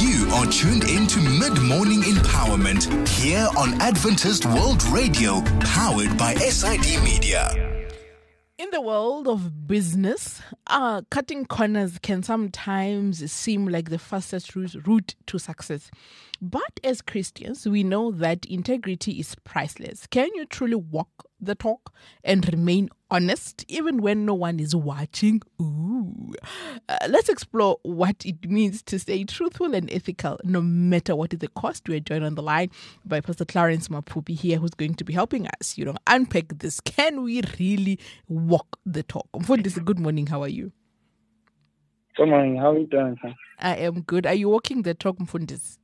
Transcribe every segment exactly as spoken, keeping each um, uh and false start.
You are tuned into Mid-Morning Empowerment here on Adventist World Radio, powered by S I D Media. In the world of business, uh, cutting corners can sometimes seem like the fastest route, route to success. But as Christians, we know that integrity is priceless. Can you truly walk the talk and remain honest even when no one is watching? Ooh. Uh, let's explore what it means to stay truthful and ethical no matter what is the cost. We're joined on the line by Pastor Clarence Mapupi here, who's going to be helping us, you know, unpack this. Can we really walk the talk? Mfundisi, good morning. How are you? Good morning. How are you doing, sir? I am good. Are you walking the talk, Mfundisi?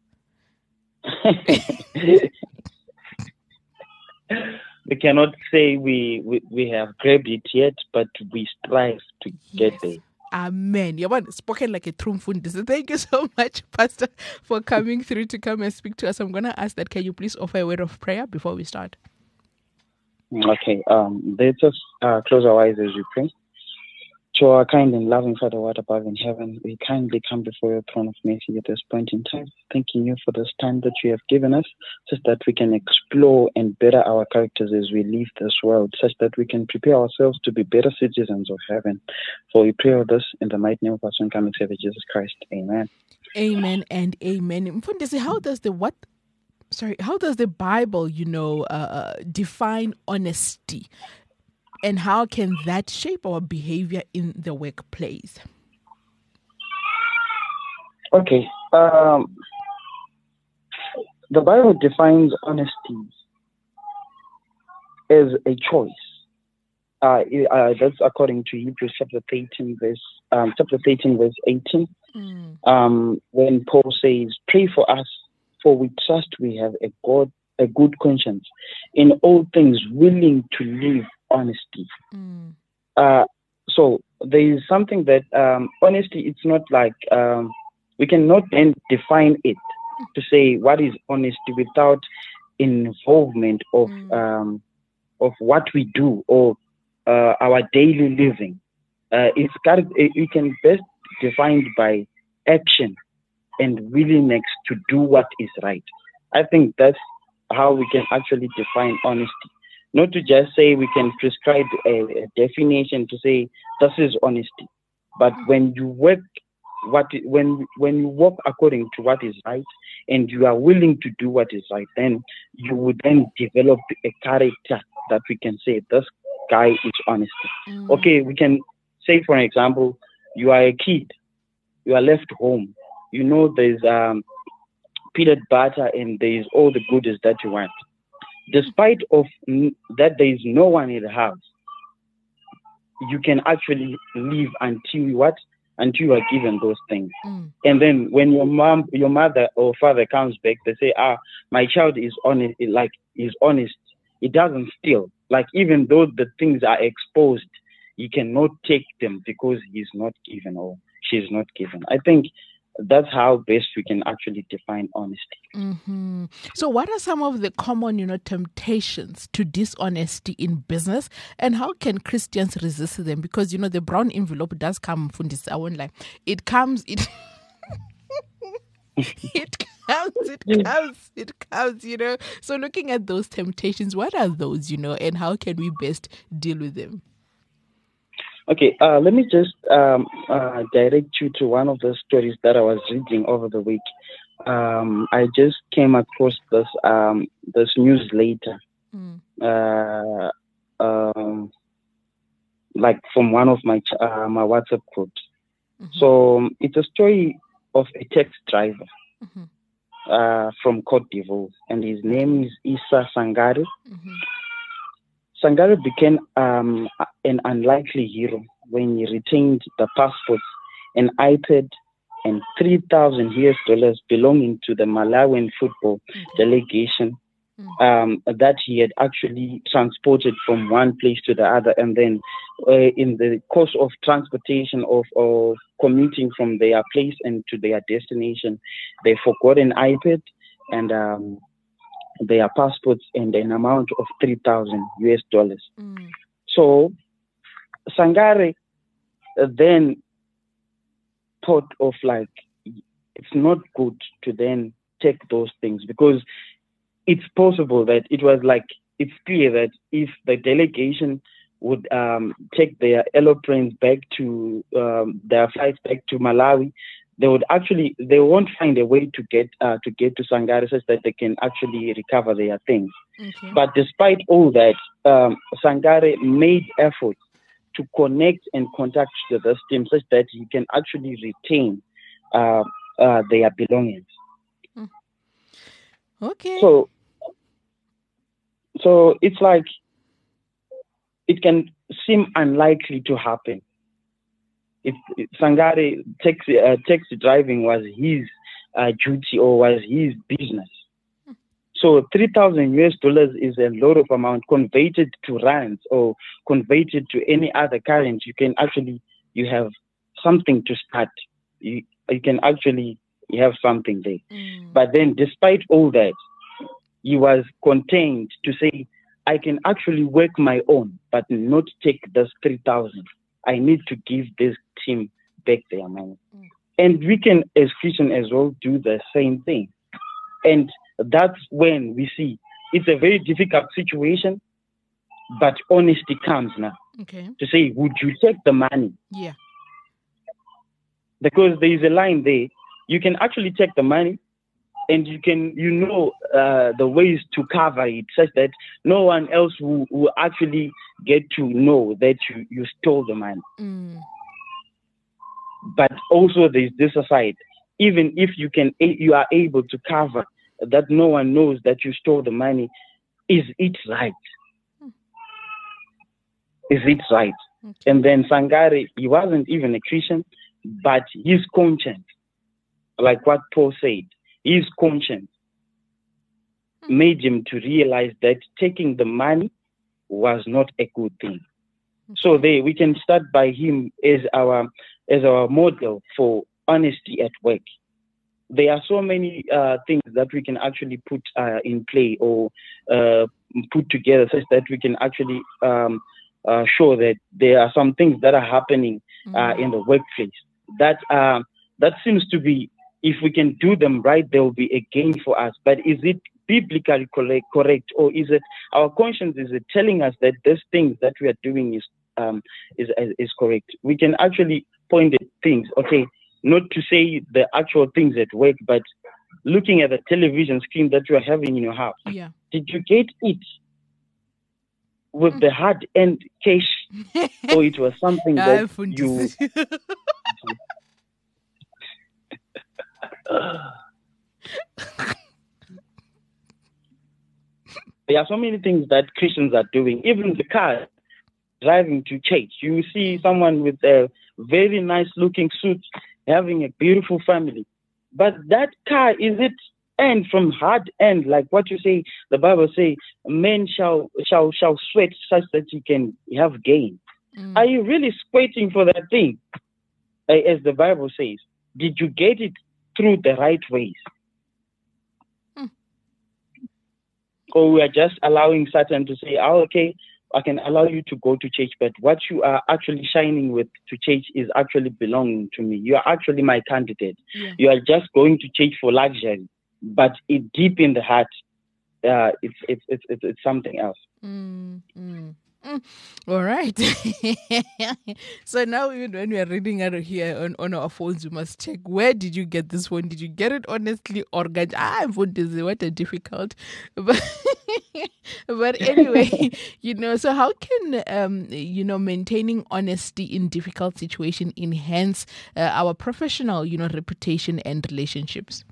We cannot say we, we, we have grabbed it yet, but we strive to get Yes. there. Amen. You have spoken like a true Mfundisi. Thank you so much, Pastor, for coming through to come and speak to us. I'm going to ask that, can you please offer a word of prayer before we start? Okay. Um, let us uh, close our eyes as we pray. To our kind and loving Father, what above in heaven, we kindly come before your throne of mercy at this point in time, thanking you for this time that you have given us, such that we can explore and better our characters as we leave this world, such that we can prepare ourselves to be better citizens of heaven. For we pray all this in the mighty name of our Son, coming Savior Jesus Christ. Amen. Amen and amen. Mfundisi, how does the what? Sorry, how does the Bible, you know, uh, define honesty? And how can that shape our behavior in the workplace? Okay. Um, the Bible defines honesty as a choice. Uh, uh, that's according to Hebrews chapter thirteen, verse um, chapter thirteen, verse eighteen. Mm. Um, when Paul says, "Pray for us, for we trust we have a God, a good conscience, in all things willing to live honesty." Mm. Uh, so there is something that um, honesty. It's not like um, we cannot then define it to say what is honesty without involvement of Mm. um, of what we do or uh, our daily living. Uh, it's got it, you can best defined by action and willingness to do what is right. I think that's how we can actually define honesty. Not to just say we can prescribe a, a definition to say this is honesty, but when you work, what when when you work according to what is right, and you are willing to do what is right, then you would then develop a character that we can say this guy is honest. Mm. Okay, we can say, for example, you are a kid, you are left home, you know there's um, peanut butter and there's all the goodies that you want. Despite of n- that there is no one in the house, you can actually live until what? Until you are given those things. Mm. And then when your mom, your mother or father comes back, they say, ah, my child is honest, like is honest. It doesn't steal. Like even though the things are exposed, you cannot take them because he's not given or she's not given. I think that's how best we can actually define honesty. Mm-hmm. So what are some of the common, you know, temptations to dishonesty in business, and how can Christians resist them? Because, you know, the brown envelope does come from this, I won't lie. It comes, it, it comes, it comes, it comes, you know. So looking at those temptations, what are those, you know, and how can we best deal with them? Okay, uh, let me just um, uh, direct you to one of the stories that I was reading over the week. Um, I just came across this um, this newsletter, Mm. uh, um, like from one of my ch- uh, my WhatsApp groups. Mm-hmm. So um, it's a story of a taxi driver Mm-hmm. uh, from Cote d'Ivoire, and his name is Issa Sangare. Mm-hmm. Sangare became um, an unlikely hero when he retained the passports, an iPad, and three thousand U S dollars belonging to the Malawian football Okay. delegation Mm. um, that he had actually transported from one place to the other. And then uh, in the course of transportation of, of commuting from their place and to their destination, they forgot an iPad and um, their passports and an amount of three thousand U S dollars. Mm. So Sangare uh, then thought of like it's not good to then take those things, because it's possible that it was like, it's clear that if the delegation would um, take their aeroplanes back to um, their flights back to Malawi, they would actually, they won't find a way to get uh, to get to Sangare such that they can actually recover their things. Okay. But despite all that, um, Sangare made efforts to connect and contact the, the team such that he can actually retain uh, uh, their belongings. Mm. Okay. So, so it's like, it can seem unlikely to happen. If, if Sangare taxi, uh, taxi driving was his uh, duty or was his business. So three thousand U S dollars is a lot of amount. Converted to rands or converted to any other currency, you can actually, you have something to start. You, you can actually you have something there. Mm. But then despite all that, he was contained to say, I can actually work my own, but not take this three thousand. I need to give this team back their money. Mm. And we can, as Christians as well, do the same thing. And that's when we see it's a very difficult situation, but honesty comes now. Okay. To say, would you take the money? Yeah. Because there is a line there. You can actually take the money, and you can, you know, uh, the ways to cover it such that no one else will, will actually get to know that you, you stole the money. Mm. But also there's this aside. Even if you can, you are able to cover that no one knows that you stole the money, is it right? Hmm. Is it right? Okay. And then Sangare, he wasn't even a Christian, but his conscience, like what Paul said, his conscience Hmm. made him to realize that taking the money was not a good thing. So there, we can start by him as our as our model for honesty at work. There are so many uh, things that we can actually put uh, in play or uh, put together such that we can actually um, uh, show that there are some things that are happening uh, in the workplace that uh, that seems to be, if we can do them right, there will be a gain for us. But is it biblically correct, correct, or is it our conscience is it telling us that these things that we are doing is um, is is correct? We can actually point at things. Okay, not to say the actual things at work, but looking at the television screen that you are having in your house. Yeah. Did you get it with Mm. the hard end cash, or it was something that you? There are so many things that Christians are doing. Even the car driving to church, you see someone with a very nice looking suit having a beautiful family, but that car, is it end from hard end, like what you say? The Bible say, "Men shall shall shall sweat such that you can have gain." Mm. Are you really sweating for that thing, as the Bible says? Did you get it through the right ways? Hmm. Or we are just allowing Satan to say, oh, okay, I can allow you to go to church, but what you are actually shining with to church is actually belonging to me. You are actually my candidate. Yeah. You are just going to church for luxury, but it deep in the heart, uh, it's, it's, it's, it's, it's something else. Mm, mm, mm. All right. So now, even when we are reading out of here on, on our phones, we must check, where did you get this one? Did you get it honestly or get? Ah, what is it? What a difficult. But, but anyway, you know, so how can, um, you know, maintaining honesty in difficult situation enhance uh, our professional, you know, reputation and relationships?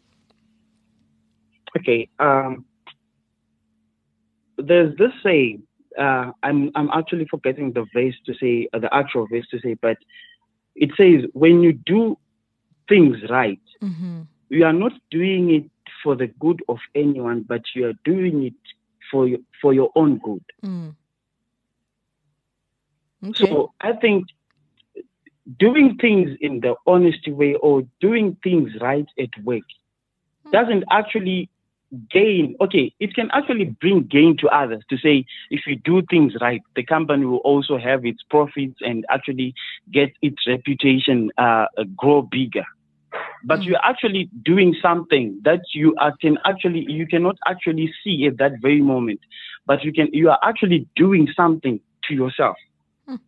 Okay. Um, there's this saying, uh, I'm I'm actually forgetting the verse to say, uh, the actual verse to say, but it says, when you do things right, Mm-hmm. you are not doing it for the good of anyone, but you are doing it for your, for your own good. Mm. Okay. So I think doing things in the honesty way or doing things right at work doesn't actually gain. Okay, it can actually bring gain to others to say, if you do things right, the company will also have its profits and actually get its reputation uh, grow bigger. but Mm. you're actually doing something that you are, can actually, you cannot actually see at that very moment, but you can, you are actually doing something to yourself. Mm.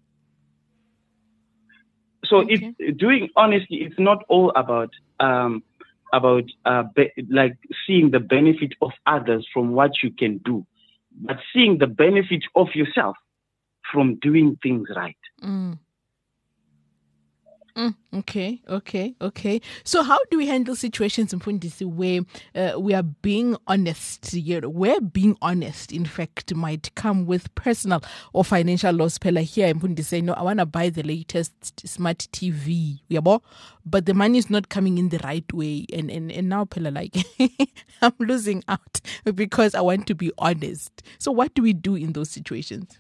So Okay. it's doing honesty. It's not all about um, about uh, be, like seeing the benefit of others from what you can do, but seeing the benefit of yourself from doing things right. Mm. Mm, okay, okay, okay. So, how do we handle situations in Mfundisi where uh, we are being honest? You know, where being honest, in fact, might come with personal or financial loss. Pella here in Mfundisi say, no, I want to buy the latest smart T V, yabo, but the money is not coming in the right way, and and and now Pella like I'm losing out because I want to be honest. So, what do we do in those situations?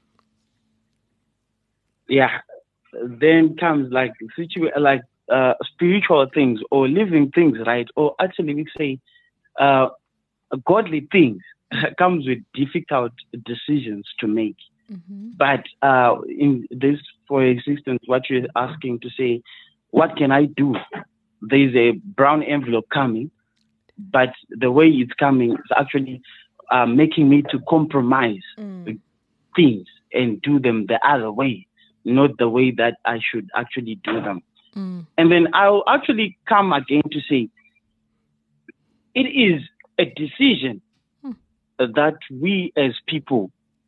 Yeah. Then comes like situa- like uh, spiritual things or living things, right? Or actually, we say uh, godly things comes with difficult decisions to make. Mm-hmm. But uh, in this, for instance, what you're asking to say, what can I do? There's a brown envelope coming, but the way it's coming is actually uh, making me to compromise Mm. things and do them the other way, not the way that I should actually do them. Mm. And then I'll actually come again to say, it is a decision Hmm. that we as people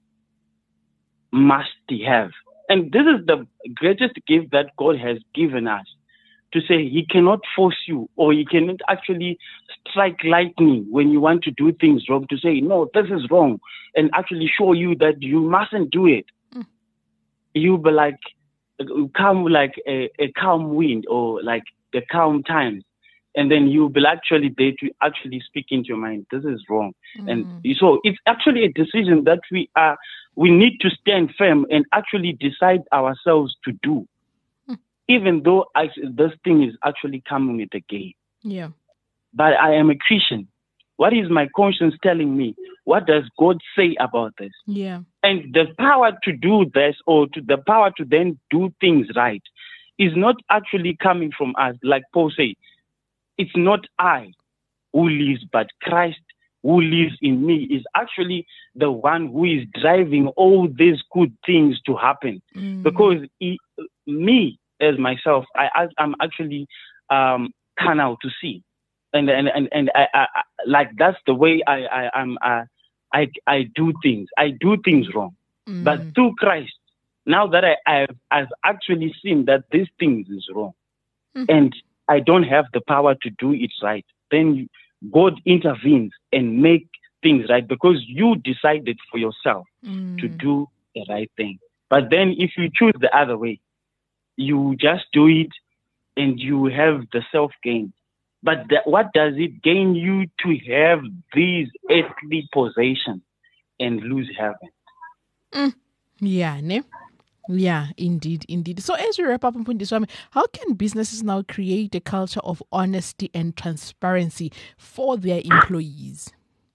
must have. And this is the greatest gift that God has given us, to say he cannot force you, or he cannot actually strike lightning when you want to do things wrong, to say, no, this is wrong, and actually show you that you mustn't do it. Mm. You'll be like, come like a, a calm wind, or like the calm times. And then you'll be actually there to actually speak into your mind, this is wrong. Mm. And so it's actually a decision that we are, we need to stand firm and actually decide ourselves to do, Mm. even though I, this thing is actually coming with a gain. Yeah. But I am a Christian. What is my conscience telling me? What does God say about this? Yeah. And the power to do this, or to the power to then do things right, is not actually coming from us. Like Paul said, it's not I who lives, but Christ who lives in me is actually the one who is driving all these good things to happen. Mm. Because he, me as myself, I, I'm actually um, carnal to see. And and and, and I, I, I like that's the way I I am I, I I do things. I do things wrong. Mm. But through Christ, now that I I've, I've actually seen that these things is wrong, Mm. and I don't have the power to do it right, then God intervenes and make things right, because you decided for yourself Mm. to do the right thing. But then if you choose the other way, you just do it and you have the self-gain. But th- what does it gain you to have these earthly possessions and lose heaven? Mm. Yeah, ne? Yeah, indeed, indeed. So as we wrap up, Mfundisi, how can businesses now create a culture of honesty and transparency for their employees?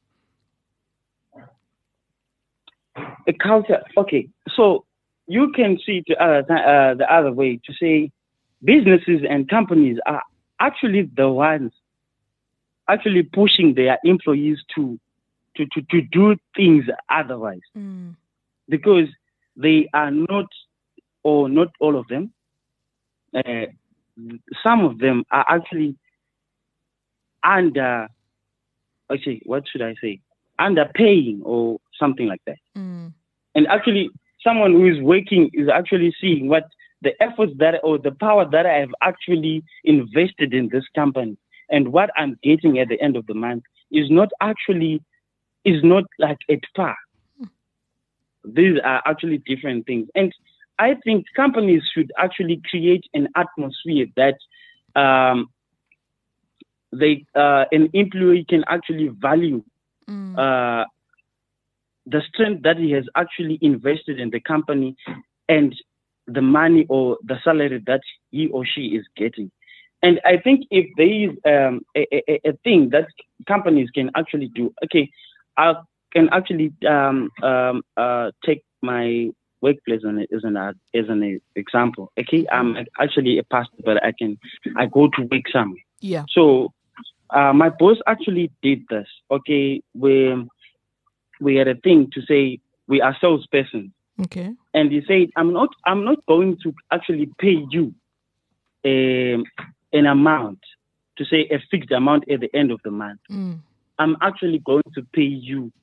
A culture, okay. So you can see the other, uh, the other way, to say businesses and companies are actually the ones actually pushing their employees to to, to, to do things otherwise. Mm. Because they are not, or not all of them, uh, some of them are actually under, actually, what should I say? Underpaying or something like that. Mm. And actually, someone who is working is actually seeing what the efforts that, or the power that I have actually invested in this company, and what I'm getting at the end of the month is not actually, is not like at par. These are actually different things. And I think companies should actually create an atmosphere that um, they uh, an employee can actually value Mm. uh, the strength that he has actually invested in the company, and the money or the salary that he or she is getting. And I think if there is um, a, a, a thing that companies can actually do, okay, I can actually um, um, uh, take my workplace as an, as an, as an example. Okay, I'm actually a pastor, but I can I go to work somewhere. Yeah. So uh, my boss actually did this. Okay, we we had a thing to say we are salespersons, Okay. and he said, "I'm not I'm not going to actually pay you a, an amount to say a fixed amount at the end of the month. Mm. I'm actually going to pay you.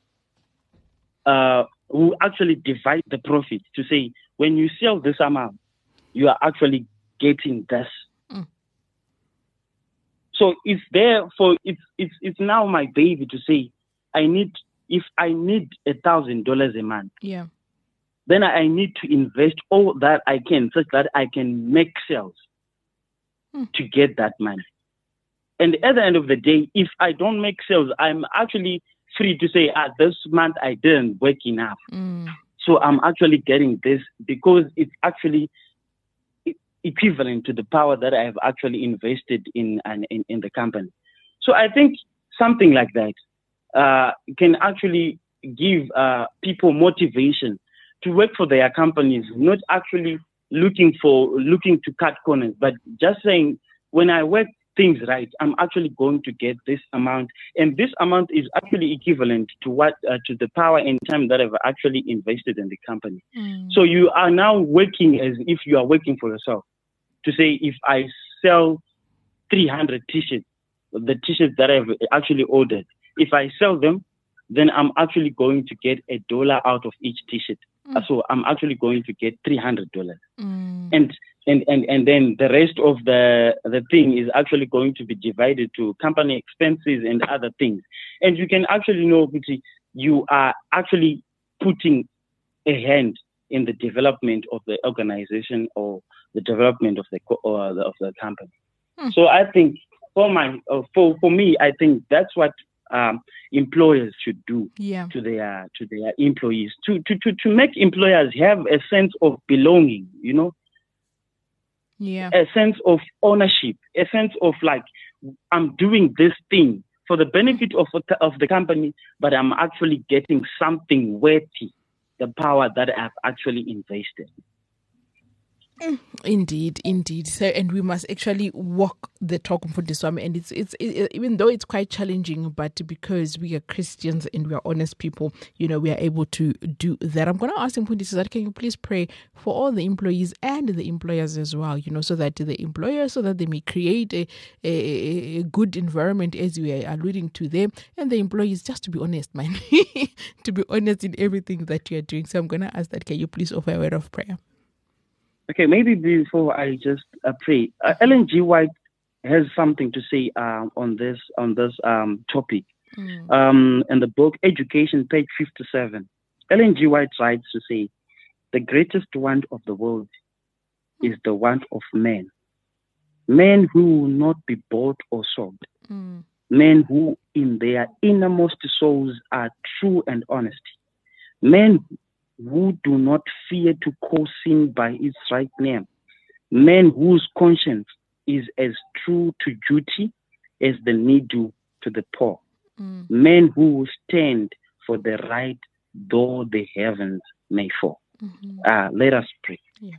Uh, we actually divide the profit to say when you sell this amount, you are actually getting this." Mm. So it's there for it's it's it's now my baby to say I need if I need a thousand dollars a month, Yeah. then I need to invest all that I can such that I can make sales Mm. to get that money. And at the end of the day, if I don't make sales, I'm actually free to say, ah, this month I didn't work enough. Mm. So I'm actually getting this because it's actually equivalent to the power that I have actually invested in in, in the company. So I think something like that uh, can actually give uh, people motivation to work for their companies, not actually looking for looking to cut corners, but just saying when I work things right, I'm actually going to get this amount, and this amount is actually equivalent to what uh, to the power and time that I've actually invested in the company. Mm. So you are now working as if you are working for yourself. To say if I sell three hundred t-shirts, the t-shirts that I've actually ordered, if I sell them, then I'm actually going to get a dollar out of each t-shirt. Mm. So I'm actually going to get three hundred dollars. Mm. And and, and and then the rest of the the thing is actually going to be divided to company expenses and other things. And you can actually know that you are actually putting a hand in the development of the organization or the development of the or the, of the company. Hmm. So I think for my uh, for for me, I think that's what um, employers should do Yeah. to their to their employees to, to to to make employers have a sense of belonging. You know, Yeah. a sense of ownership, a sense of like I'm doing this thing for the benefit of of the company, but I'm actually getting something worthy. The power that I've actually invested. Indeed, indeed. So, and we must actually walk the talk for this one. And it's, it's, it, even though it's quite challenging, but because we are Christians and we are honest people, you know, we are able to do that. I'm going to ask him, that can you please pray for all the employees and the employers as well, you know, so that the employers, so that they may create a, a, a good environment as we are alluding to them, and the employees, just to be honest, man, to be honest in everything that you are doing. So I'm going to ask that, can you please offer a word of prayer? Okay, maybe before I just uh, pray, uh, Ellen G. White has something to say uh, on this on this um, topic. Mm. Um, in the book Education, page fifty-seven, Ellen G. White writes to say, "The greatest want of the world is the want of men, men who will not be bought or sold, Mm. men who in their innermost souls are true and honest, men who do not fear to call sin by its right name, men whose conscience is as true to duty as the needle to the poor, Mm. men who stand for the right though the heavens may fall." Mm-hmm. Uh, let us pray. Yeah.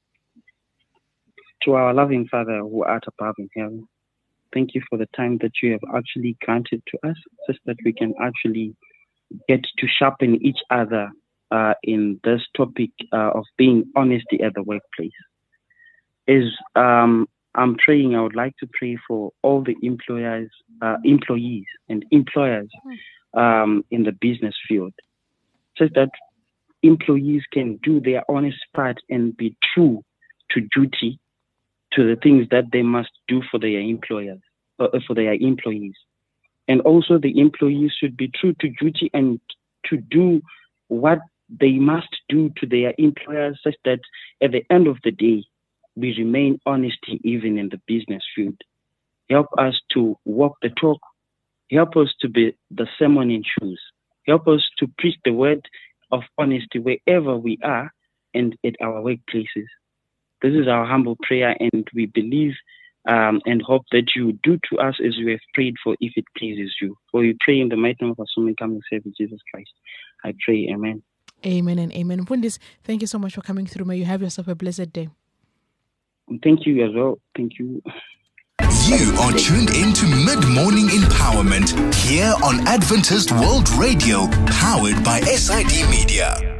To our loving Father who art above in heaven, thank you for the time that you have actually granted to us, such that we can actually get to sharpen each other Uh, in this topic uh, of being honesty at the workplace. Is um, I'm praying, I would like to pray for all the employers, uh, employees and employers um, in the business field, so that employees can do their honest part and be true to duty, to the things that they must do for their employers, uh, for their employees. And also the employees should be true to duty and to do what they must do to their employers, such that at the end of the day, we remain honest even in the business field. Help us to walk the talk. Help us to be the sermon in shoes. Help us to preach the word of honesty wherever we are and at our workplaces. This is our humble prayer, and we believe um, and hope that you do to us as you have prayed for, if it pleases you. For we pray in the mighty name of our soon coming Savior Jesus Christ. I pray, amen. Amen and amen. Mfundisi, thank you so much for coming through. May you have yourself a blessed day. Thank you as well. Thank you. You are tuned into Mid-Morning Empowerment here on Adventist World Radio, powered by S I D Media.